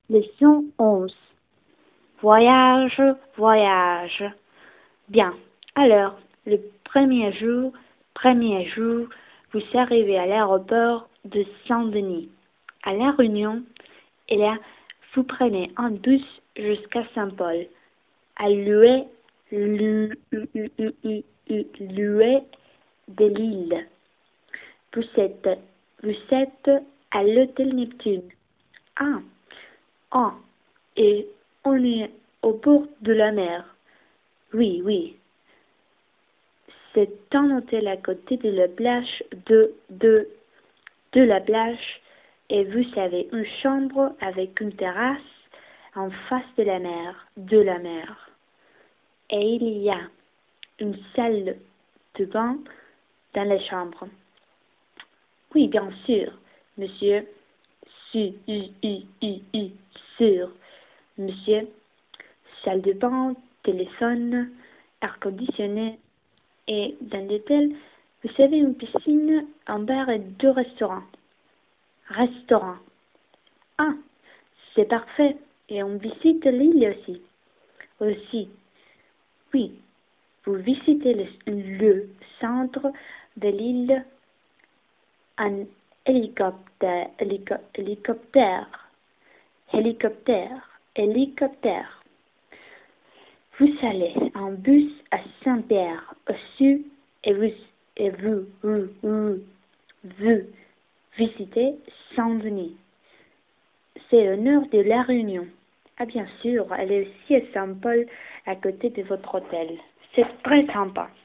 Leçon 11. Voyage, voyage. Bien. Alors, le premier jour, vous arrivez à l'aéroport de Saint-Denis. À La Réunion, et là, vous prenez un bus jusqu'à Saint-Paul. À l'ouest de l'île. Vous êtes à l'hôtel Neptune. Ah, ah, et on est au bord de la mer. Oui, oui. C'est un hôtel à côté de la plage de la plage et vous avez une chambre avec une terrasse en face de la mer. Et il y a une salle de bain dans la chambre. Oui, bien sûr, monsieur. Sûr. Monsieur, salle de bain, téléphone, air conditionné. Et dans l'hôtel, vous avez une piscine, un bar et 2 restaurants. Restaurant. Ah, c'est parfait. Et on visite l'île aussi. Aussi, oui, vous visitez le centre de l'île en hélicoptère, hélicoptère. Vous allez en bus à Saint-Pierre au sud et vous visitez Saint-Denis. C'est au nord de La Réunion. Ah bien sûr, elle est aussi à Saint-Paul à côté de votre hôtel. C'est très sympa.